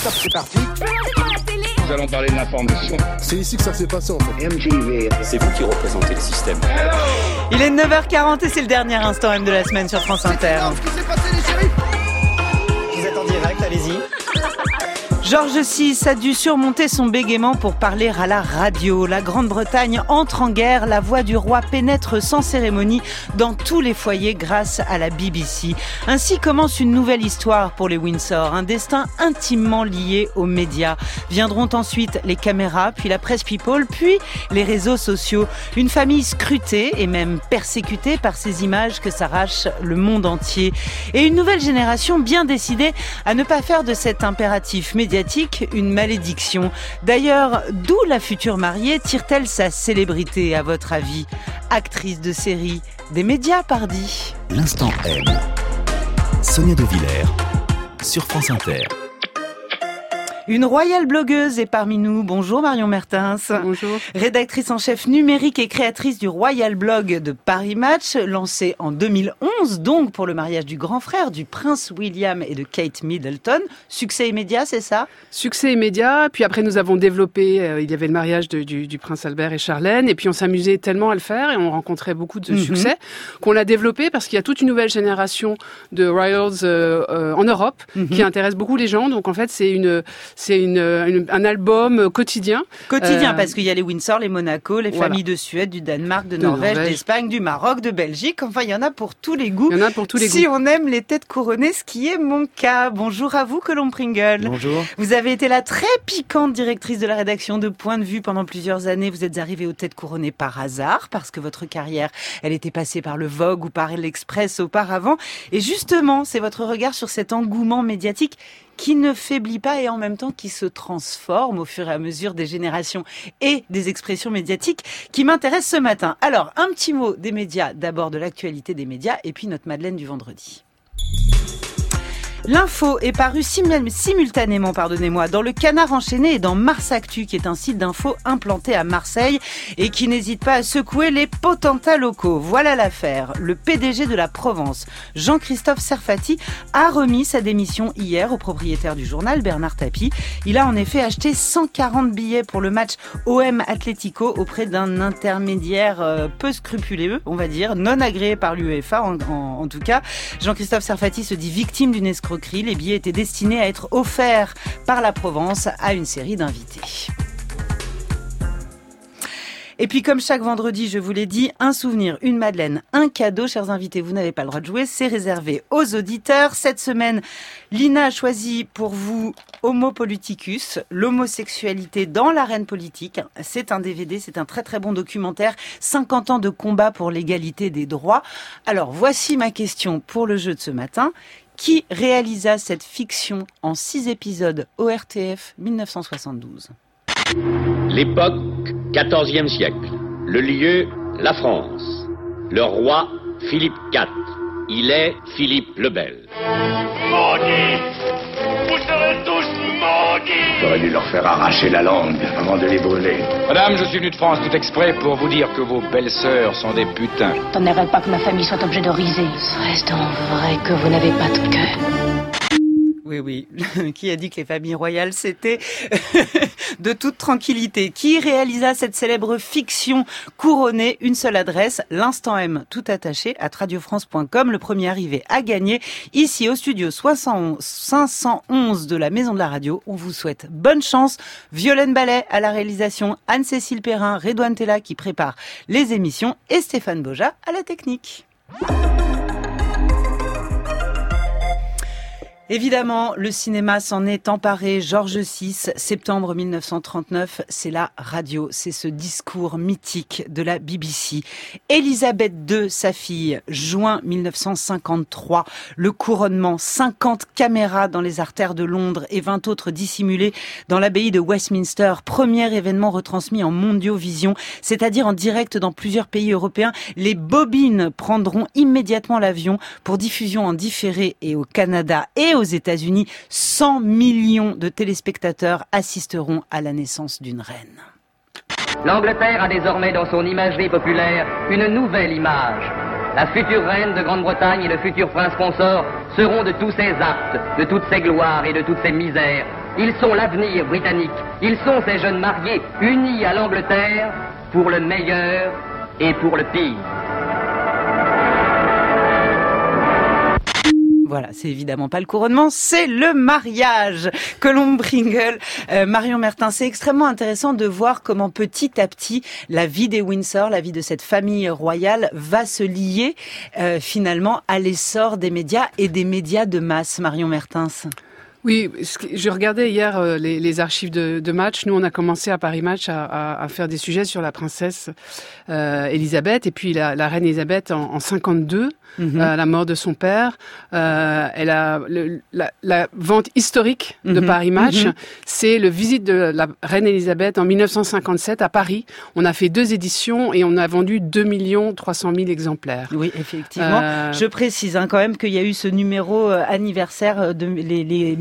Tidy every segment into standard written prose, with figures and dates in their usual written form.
top, c'est parti. Nous allons parler de l'information. C'est ici que ça s'est passé en fait. MTV. C'est vous qui représentez le système. Il est 9h40 et c'est le dernier instant M de la semaine sur France Inter. Vous êtes en direct, allez-y. George VI a dû surmonter son bégaiement pour parler à la radio. La Grande-Bretagne entre en guerre. La voix du roi pénètre sans cérémonie dans tous les foyers grâce à la BBC. Ainsi commence une nouvelle histoire pour les Windsor. Un destin intimement lié aux médias. Viendront ensuite les caméras, puis la presse people, puis les réseaux sociaux. Une famille scrutée et même persécutée par ces images que s'arrache le monde entier. Et une nouvelle génération bien décidée à ne pas faire de cet impératif médiatique une malédiction. D'ailleurs, d'où la future mariée tire-t-elle sa célébrité, à votre avis? Actrice de série, des médias, pardi. L'instant M. Sonia De Villers sur France Inter. Une royale blogueuse est parmi nous. Bonjour Marion Mertens. Bonjour. Rédactrice en chef numérique et créatrice du Royal Blog de Paris Match, lancé en 2011, donc pour le mariage du grand frère du prince William et de Kate Middleton. Succès immédiat, c'est ça? Succès immédiat, puis après nous avons développé, il y avait le mariage du prince Albert et Charlène, et puis on s'amusait tellement à le faire, et on rencontrait beaucoup de succès, qu'on l'a développé parce qu'il y a toute une nouvelle génération de royals en Europe qui intéresse beaucoup les gens, donc en fait c'est un album quotidien. Quotidien, parce qu'il y a les Windsor, les Monaco, les familles de Suède, du Danemark, de Norvège, d'Espagne, du Maroc, de Belgique. Enfin, il y en a pour tous les goûts. Il y en a pour tous les goûts. Si on aime les têtes couronnées, ce qui est mon cas. Bonjour à vous, Colombe Pringle. Bonjour. Vous avez été la très piquante directrice de la rédaction de Point de Vue pendant plusieurs années. Vous êtes arrivée aux têtes couronnées par hasard, parce que votre carrière, elle était passée par le Vogue ou par l'Express auparavant. Et justement, c'est votre regard sur cet engouement médiatique qui ne faiblit pas et en même temps qui se transforme au fur et à mesure des générations et des expressions médiatiques qui m'intéressent ce matin. Alors, un petit mot des médias, d'abord de l'actualité des médias et puis notre Madeleine du vendredi. L'info est parue simultanément, dans le Canard enchaîné et dans Mars Actu, qui est un site d'info implanté à Marseille et qui n'hésite pas à secouer les potentats locaux. Voilà l'affaire. Le PDG de la Provence, Jean-Christophe Serfati, a remis sa démission hier au propriétaire du journal, Bernard Tapie. Il a en effet acheté 140 billets pour le match OM Atlético auprès d'un intermédiaire peu scrupuleux, on va dire, non agréé par l'UEFA en tout cas. Jean-Christophe Serfati se dit victime d'une escroquerie. Les billets étaient destinés à être offerts par la Provence à une série d'invités. Et puis comme chaque vendredi, je vous l'ai dit, un souvenir, une Madeleine, un cadeau. Chers invités, vous n'avez pas le droit de jouer, c'est réservé aux auditeurs. Cette semaine, Lina a choisi pour vous Homo Politicus, l'homosexualité dans l'arène politique. C'est un DVD, c'est un très très bon documentaire, 50 ans de combat pour l'égalité des droits. Alors voici ma question pour le jeu de ce matin. Qui réalisa cette fiction en 6 épisodes ORTF 1972? L'époque, 14e siècle. Le lieu, la France. Le roi, Philippe IV. Il est Philippe le Bel. Maudits! Vous serez tous maudits! J'aurais dû leur faire arracher la langue avant de les brûler. Madame, je suis venu de France tout exprès pour vous dire que vos belles-sœurs sont des putains. T'aimerais pas que ma famille soit objet de risée. Serait-ce donc vrai que vous n'avez pas de cœur? Oui. Qui a dit que les familles royales, c'était de toute tranquillité? Qui réalisa cette célèbre fiction couronnée? Une seule adresse, l'instant M, tout attaché, @radiofrance.com. Le premier arrivé à gagner. Ici, au studio 511 de la Maison de la Radio. On vous souhaite bonne chance. Violaine Ballet à la réalisation, Anne-Cécile Perrin, Redouane Tella qui prépare les émissions et Stéphane Boja à la technique. Évidemment, le cinéma s'en est emparé. George VI, septembre 1939, c'est la radio, c'est ce discours mythique de la BBC. Élisabeth II, sa fille, juin 1953, le couronnement, 50 caméras dans les artères de Londres et 20 autres dissimulées dans l'abbaye de Westminster. Premier événement retransmis en Mondiovision, c'est-à-dire en direct dans plusieurs pays européens. Les bobines prendront immédiatement l'avion pour diffusion en différé et au Canada et aux États-Unis, 100 millions de téléspectateurs assisteront à la naissance d'une reine. L'Angleterre a désormais dans son imagerie populaire une nouvelle image. La future reine de Grande-Bretagne et le futur prince consort seront de tous ses actes, de toutes ses gloires et de toutes ses misères Ils sont l'avenir britannique. Ils sont ces jeunes mariés unis à l'Angleterre pour le meilleur et pour le pire. Voilà, c'est évidemment pas le couronnement, c'est le mariage. Colombe Pringle, Marion Mertin, c'est extrêmement intéressant de voir comment petit à petit la vie des Windsor, la vie de cette famille royale va se lier finalement à l'essor des médias et des médias de masse. Marion Mertens. Oui, je regardais hier les archives de match. Nous, on a commencé à Paris Match à faire des sujets sur la princesse Elisabeth et puis la reine Elisabeth en 52. La mort de son père, elle a la vente historique de Paris Match, c'est le visite de la reine Elisabeth en 1957 à Paris. On a fait 2 éditions et on a vendu 2 300 000 exemplaires. Oui, effectivement. Je précise quand même qu'il y a eu ce numéro anniversaire de les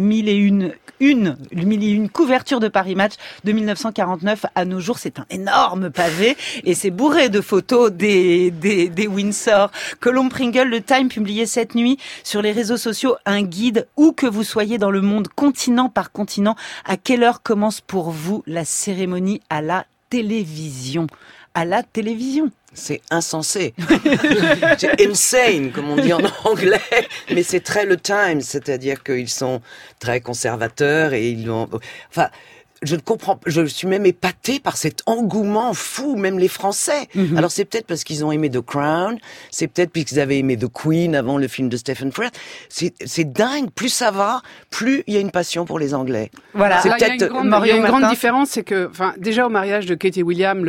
1001 couvertures de Paris Match de 1949 à nos jours. C'est un énorme pavé et c'est bourré de photos des Windsor. Colombe Pringle, le Time publiait cette nuit sur les réseaux sociaux un guide où que vous soyez dans le monde, continent par continent. À quelle heure commence pour vous la cérémonie à la télévision? À la télévision. C'est insensé. C'est insane, comme on dit en anglais. Mais c'est très le Times, c'est-à-dire qu'ils sont très conservateurs et ils ont... Enfin, je ne comprends pas. Je suis même épatée par cet engouement fou, même les Français. Alors c'est peut-être parce qu'ils ont aimé The Crown, c'est peut-être parce qu'ils avaient aimé The Queen avant le film de Stephen Fry. C'est dingue. Plus ça va, plus il y a une passion pour les Anglais. Voilà. Il y a une grande différence, c'est que, enfin, déjà au mariage de Kate et William,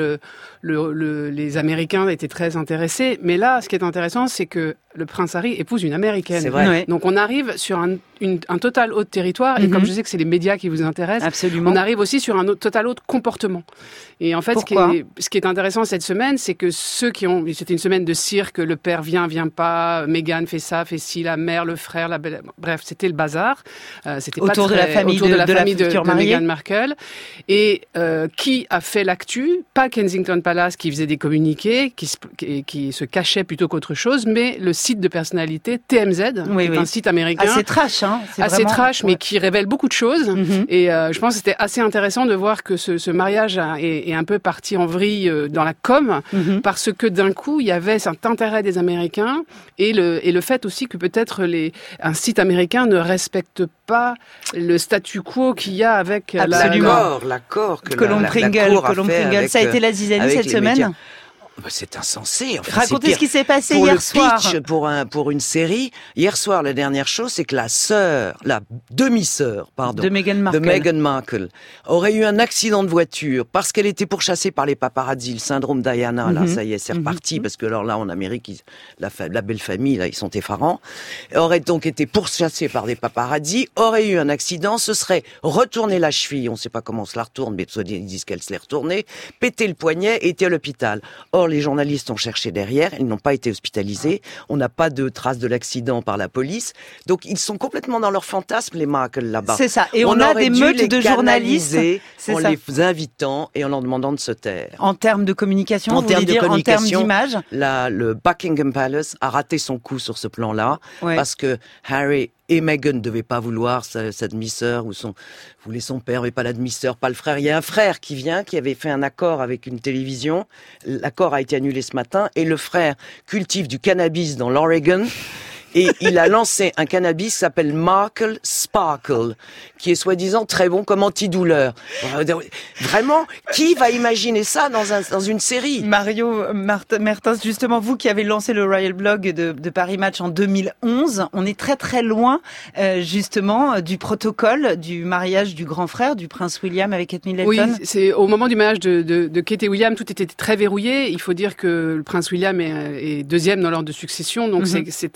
les Américains étaient très intéressés. Mais là, ce qui est intéressant, c'est que le prince Harry épouse une Américaine. C'est vrai. Ouais. Donc on arrive sur un total autre territoire. Et comme je sais que c'est les médias qui vous intéressent, absolument, on arrive aussi sur un total autre comportement. Et en fait, ce qui est intéressant cette semaine, c'est que c'était une semaine de cirque, le père vient pas, Meghan fait ça, fait ci, la mère, le frère, bref, c'était le bazar. C'était autour de la famille de Meghan Markle. Et qui a fait l'actu? Pas Kensington Palace qui faisait des communiqués, qui se cachait plutôt qu'autre chose, mais le site de personnalité TMZ, un site américain. Assez trash, hein. Assez trash, mais qui révèle beaucoup de choses. Et je pense que c'était assez intéressant de voir que ce mariage est un peu parti en vrille dans la com, parce que d'un coup, il y avait cet intérêt des Américains et le fait aussi que peut-être un site américain ne respecte pas le statu quo qu'il y a avec l'accord que Colombe Pringle. Ça a été la zizanie cette semaine. C'est insensé. Enfin, racontez ce qui s'est passé hier soir. Pour une série. Hier soir, la dernière chose, c'est que la demi-sœur, de Meghan Markle, aurait eu un accident de voiture parce qu'elle était pourchassée par les paparazzi, le syndrome Diana. Là, ça y est, c'est reparti parce que alors là, en Amérique, la belle famille, là, ils sont effarants. Aurait donc été pourchassée par des paparazzi, aurait eu un accident, se serait retourné la cheville. On ne sait pas comment on se la retourne, mais ils disent qu'elle se l'est retournée, pété le poignet et était à l'hôpital. Or, les journalistes ont cherché derrière, ils n'ont pas été hospitalisés, on n'a pas de traces de l'accident par la police, donc ils sont complètement dans leur fantasme, les Markle, là-bas. C'est ça, et on a des meutes de journalistes, en les invitant et en leur demandant de se taire. En termes de communication, en termes d'image, le Buckingham Palace a raté son coup sur ce plan-là, parce que Harry et Meghan ne devaient pas vouloir sa demi-sœur voulait son père, mais pas la demi-sœur, pas le frère. Il y a un frère qui avait fait un accord avec une télévision. L'accord a été annulé ce matin et le frère cultive du cannabis dans l'Oregon. Et il a lancé un cannabis qui s'appelle Markle Sparkle, qui est soi-disant très bon comme antidouleur. Vraiment, qui va imaginer ça dans une série? Mario Mertens, justement, vous qui avez lancé le Royal Blog de Paris Match en 2011, on est très très loin justement du protocole du mariage du grand frère du prince William avec Kate Middleton. Oui, c'est au moment du mariage de Kate et William, tout était très verrouillé. Il faut dire que le prince William est deuxième dans l'ordre de succession, donc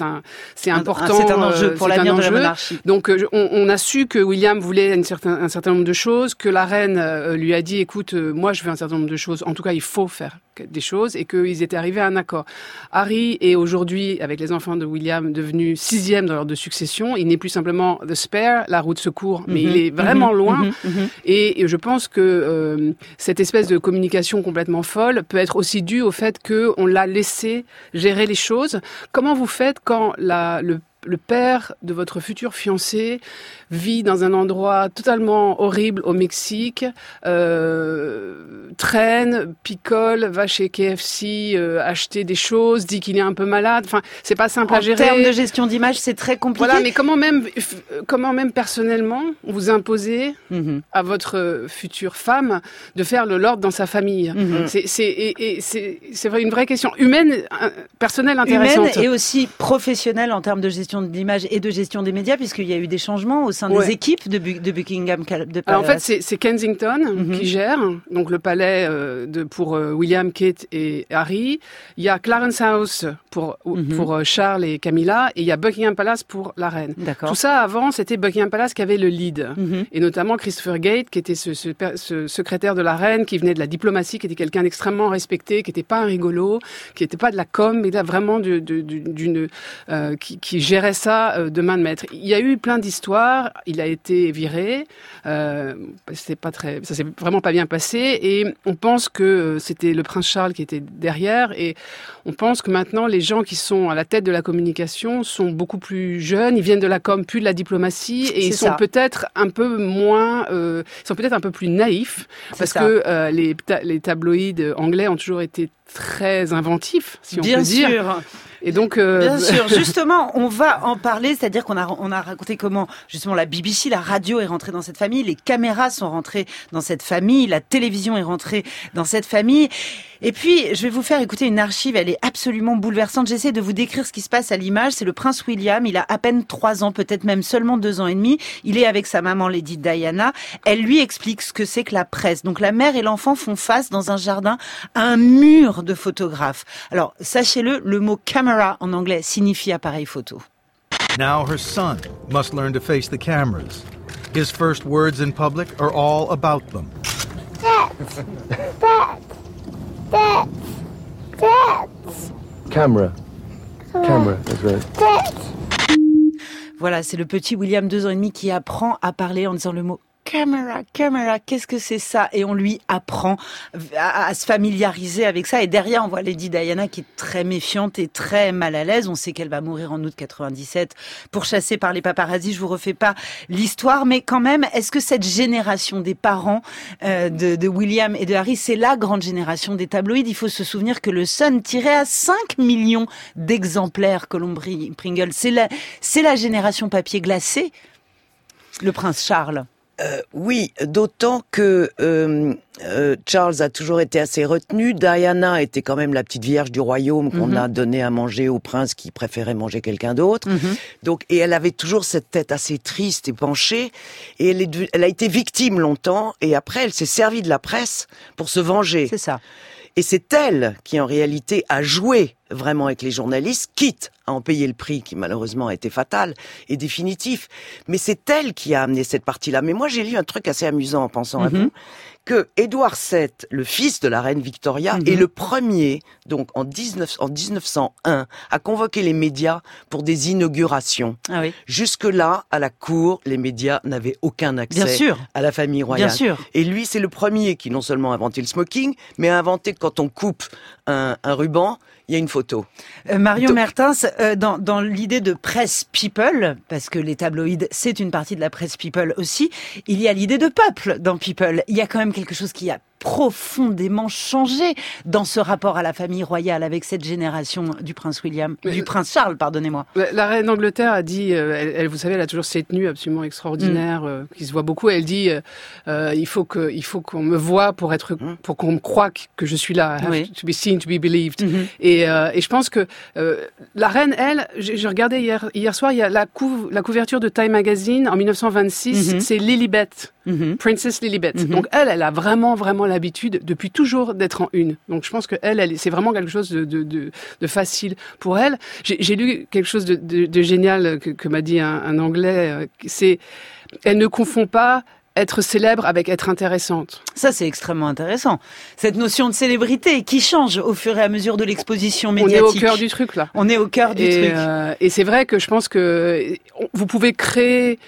c'est important. C'est un enjeu pour l'avenir de la monarchie. Donc, on a su que William voulait un certain nombre de choses, que la reine lui a dit, écoute, moi je veux un certain nombre de choses. En tout cas, il faut faire des choses, et qu'ils étaient arrivés à un accord. Harry est aujourd'hui, avec les enfants de William, devenu 6e dans l'ordre de succession. Il n'est plus simplement the spare, la roue de secours, mais il est vraiment loin. Et je pense que cette espèce de communication complètement folle peut être aussi due au fait qu'on l'a laissé gérer les choses. Comment vous faites quand le le père de votre futur fiancé vit dans un endroit totalement horrible au Mexique, traîne, picole, va chez KFC acheter des choses, dit qu'il est un peu malade. Enfin, c'est pas simple à gérer. En termes de gestion d'image, c'est très compliqué. Voilà, mais comment même personnellement vous imposez à votre future femme de faire le lord dans sa famille. C'est une vraie question humaine, personnelle, intéressante. Humaine et aussi professionnelle en termes de gestion de l'image et de gestion des médias, puisqu'il y a eu des changements au sein des équipes de Buckingham Palace. Alors en fait, c'est Kensington qui gère donc le palais pour William, Kate et Harry. Il y a Clarence House pour Charles et Camilla, et il y a Buckingham Palace pour la reine. D'accord. Tout ça, avant, c'était Buckingham Palace qui avait le lead. Et notamment Christopher Gate, qui était ce secrétaire de la reine, qui venait de la diplomatie, qui était quelqu'un d'extrêmement respecté, qui n'était pas un rigolo, qui n'était pas de la com, mais là, vraiment qui gérait ça de main de maître. Il y a eu plein d'histoires, il a été viré, ça s'est vraiment pas bien passé, et on pense que c'était le prince Charles qui était derrière, et on pense que maintenant les gens qui sont à la tête de la communication sont beaucoup plus jeunes, ils viennent de la com, plus de la diplomatie, et ils sont peut-être un peu moins, ils sont peut-être un peu plus naïfs, parce que les tabloïds anglais ont toujours été très inventifs, si on peut dire. Bien sûr. Et donc, bien sûr, justement, on va en parler, c'est-à-dire qu'on a raconté comment, justement, la BBC, la radio est rentrée dans cette famille, les caméras sont rentrées dans cette famille, la télévision est rentrée dans cette famille. Et puis, je vais vous faire écouter une archive, elle est absolument bouleversante. J'essaie de vous décrire ce qui se passe à l'image. C'est le prince William, il a à peine 3 ans, peut-être même seulement 2 ans et demi. Il est avec sa maman, Lady Diana. Elle lui explique ce que c'est que la presse. Donc, la mère et l'enfant font face dans un jardin à un mur de photographes. Alors, sachez-le, le mot camera en anglais signifie appareil photo. Now her son must learn to face the cameras. His first words in public are all about them. Camera, that's right. Voilà, c'est le petit William, 2 ans et demi, qui apprend à parler en disant le mot camera, qu'est-ce que c'est ça? Et on lui apprend à se familiariser avec ça. Et derrière, on voit Lady Diana qui est très méfiante et très mal à l'aise. On sait qu'elle va mourir en août 97, pourchassée par les paparazzis. Je vous refais pas l'histoire, mais quand même, est-ce que cette génération des parents de William et de Harry, c'est la grande génération des tabloïds? Il faut se souvenir que le Sun tirait à 5 millions d'exemplaires Colombe Pringle. C'est la génération papier glacé, le prince Charles. Oui, d'autant que Charles a toujours été assez retenu. Diana était quand même la petite vierge du royaume qu'on a donné à manger au prince qui préférait manger quelqu'un d'autre. Donc, et elle avait toujours cette tête assez triste et penchée. Et elle a été victime longtemps. Et après, elle s'est servie de la presse pour se venger. C'est ça. Et c'est elle qui, en réalité, a joué vraiment avec les journalistes, quitte à en payer le prix qui, malheureusement, a été fatal et définitif. Mais c'est elle qui a amené cette partie-là. Mais moi, j'ai lu un truc assez amusant en pensant à vous, que Édouard VII, le fils de la reine Victoria, est le premier, donc en 1901, à convoquer les médias pour des inaugurations. Ah oui. Jusque-là, à la cour, les médias n'avaient aucun accès à la famille royale. Bien sûr. Et lui, c'est le premier qui non seulement a inventé le smoking, mais a inventé que quand on coupe un ruban, il y a une photo. Marion Mertens, dans l'idée de presse people, parce que les tabloïds, c'est une partie de la presse people aussi, il y a l'idée de peuple dans people. Il y a quand même quelque chose qui a profondément changé dans ce rapport à la famille royale avec cette génération du prince prince Charles, pardonnez-moi. La reine d'Angleterre a dit, elle, vous savez, elle a toujours ces tenues absolument extraordinaires qui se voient beaucoup. Elle dit, il faut qu'on me voie pour qu'on me croie que je suis là. I have to be seen, to be believed. Et je pense que la reine, elle, j'ai regardé hier soir, il y a la couverture de Time Magazine en 1926, c'est Lilibet. Princess Lilibet. Donc elle a vraiment l'habitude depuis toujours d'être en une. Donc je pense que elle c'est vraiment quelque chose de facile pour elle. J'ai lu quelque chose de génial que m'a dit un Anglais. C'est elle ne confond pas être célèbre avec être intéressante. Ça, c'est extrêmement intéressant. Cette notion de célébrité qui change au fur et à mesure de l'exposition médiatique. On est au cœur du truc, là. On est au cœur du truc. Et c'est vrai que je pense que vous pouvez créer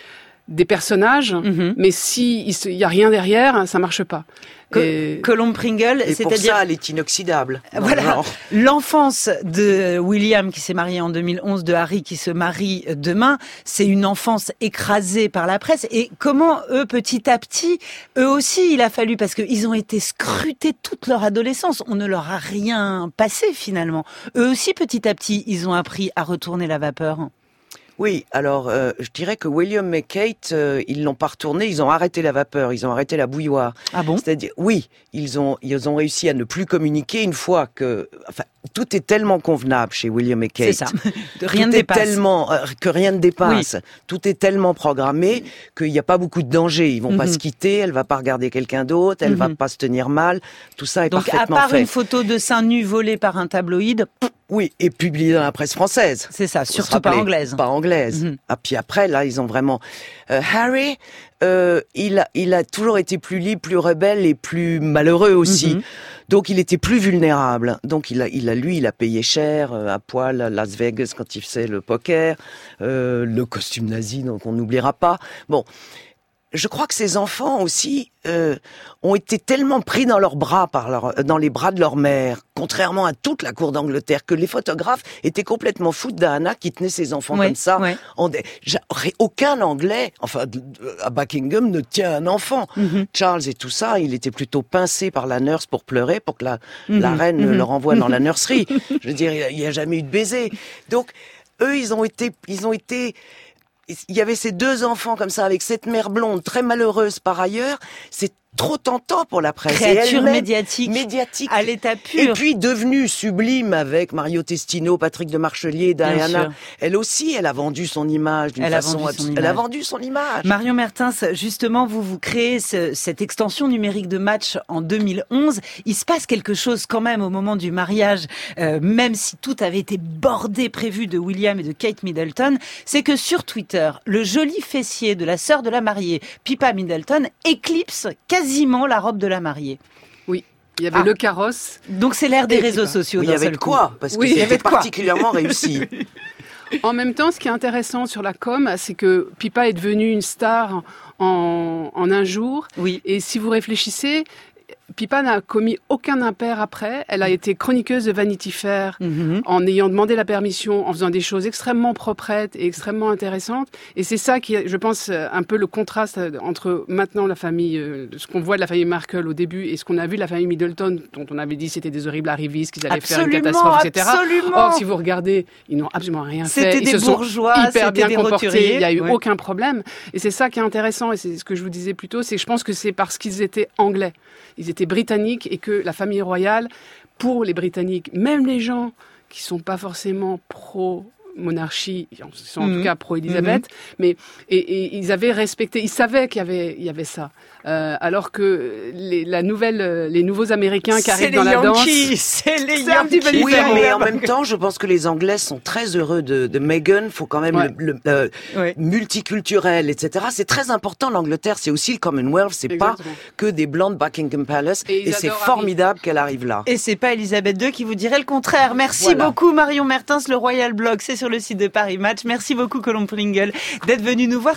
des personnages, mais si il y a rien derrière, ça marche pas. Colombe Pringle, et pour ça, elle est inoxydable. Voilà, l'enfance de William qui s'est marié en 2011, de Harry qui se marie demain, c'est une enfance écrasée par la presse. Et comment eux, petit à petit, eux aussi, il a fallu, parce qu'ils ont été scrutés toute leur adolescence, on ne leur a rien passé finalement. Eux aussi, petit à petit, ils ont appris à retourner la vapeur. Oui, alors je dirais que William et Kate, ils l'ont pas retourné, ils ont arrêté la vapeur, ils ont arrêté la bouilloire. Ah bon ? C'est-à-dire, oui, ils ont réussi à ne plus communiquer une fois que, enfin, tout est tellement convenable chez William et Kate. C'est ça. Rien ne dépasse. Tellement que rien ne dépasse. Oui. Tout est tellement programmé qu'il n'y a pas beaucoup de danger. Ils vont pas se quitter, elle va pas regarder quelqu'un d'autre, elle va pas se tenir mal. Tout ça est parfaitement fait. Donc à part une photo de seins nus volée par un tabloïd. Oui, et publié dans la presse française. C'est ça, surtout pas anglaise. Pas anglaise. Ah, puis après, là, ils ont vraiment... Harry, il a toujours été plus libre, plus rebelle et plus malheureux aussi. Donc, il était plus vulnérable. Donc, il a payé cher, à poil, à Las Vegas, quand il faisait le poker, le costume nazi, donc on n'oubliera pas. Bon... Je crois que ces enfants aussi ont été tellement pris dans leurs bras dans les bras de leur mère, contrairement à toute la cour d'Angleterre, que les photographes étaient complètement fous de Diana qui tenait ses enfants comme ça. Ouais. Aucun Anglais, enfin à Buckingham, ne tient un enfant. Charles et tout ça, il était plutôt pincé par la nurse pour pleurer, pour que la reine le renvoie dans la nurserie. Je veux dire, il n'y a jamais eu de baiser. Donc eux, ils ont été. Il y avait ces deux enfants comme ça, avec cette mère blonde, très malheureuse par ailleurs. C'est trop tentant pour la presse. Créature médiatique. À l'état pur. Et puis devenue sublime avec Mario Testino, Patrick de Marchelier, Diana. Elle aussi, elle a vendu son image d'une façon... Elle a vendu son image. Marion Mertens, justement, vous créez cette extension numérique de Match en 2011. Il se passe quelque chose quand même au moment du mariage, même si tout avait été bordé, prévu de William et de Kate Middleton. C'est que sur Twitter, le joli fessier de la sœur de la mariée, Pippa Middleton, éclipse quasiment la robe de la mariée. Oui, il y avait le carrosse. Donc c'est l'ère des réseaux sociaux. Oui, il y avait de quoi, parce que c'était particulièrement réussi. En même temps, ce qui est intéressant sur la com, c'est que Pippa est devenue une star en un jour. Oui. Et si vous réfléchissez, Pippa n'a commis aucun impair après. Elle a été chroniqueuse de Vanity Fair en ayant demandé la permission, en faisant des choses extrêmement proprettes et extrêmement intéressantes. Et c'est ça qui, je pense, un peu le contraste entre maintenant la famille, ce qu'on voit de la famille Markle au début et ce qu'on a vu de la famille Middleton, dont on avait dit c'était des horribles arrivistes, qu'ils allaient faire une catastrophe, etc. Or, si vous regardez, ils n'ont absolument rien fait. Ils se sont hyper bien comportés. Il n'y a eu aucun problème. Et c'est ça qui est intéressant. Et c'est ce que je vous disais plus tôt, c'est que je pense que c'est parce qu'ils étaient anglais. Ils étaient britanniques et que la famille royale, pour les Britanniques, même les gens qui sont pas forcément pro-monarchie, ils sont en tout cas pro-Élisabeth, mais ils avaient respecté, ils savaient qu'il y avait ça. Alors que les nouveaux Américains qui arrivent dans la danse, c'est les Yankees. Oui, mais en même temps, je pense que les Anglais sont très heureux de Meghan. Faut quand même le multiculturel, etc. C'est très important. L'Angleterre, c'est aussi le Commonwealth. C'est pas que des blancs de Buckingham Palace. Et c'est formidable qu'elle arrive là. Et c'est pas Elisabeth II qui vous dirait le contraire. Merci beaucoup Marion Mertens. Le Royal Blog, c'est sur le site de Paris Match. Merci beaucoup Colombe Pringle d'être venu nous voir.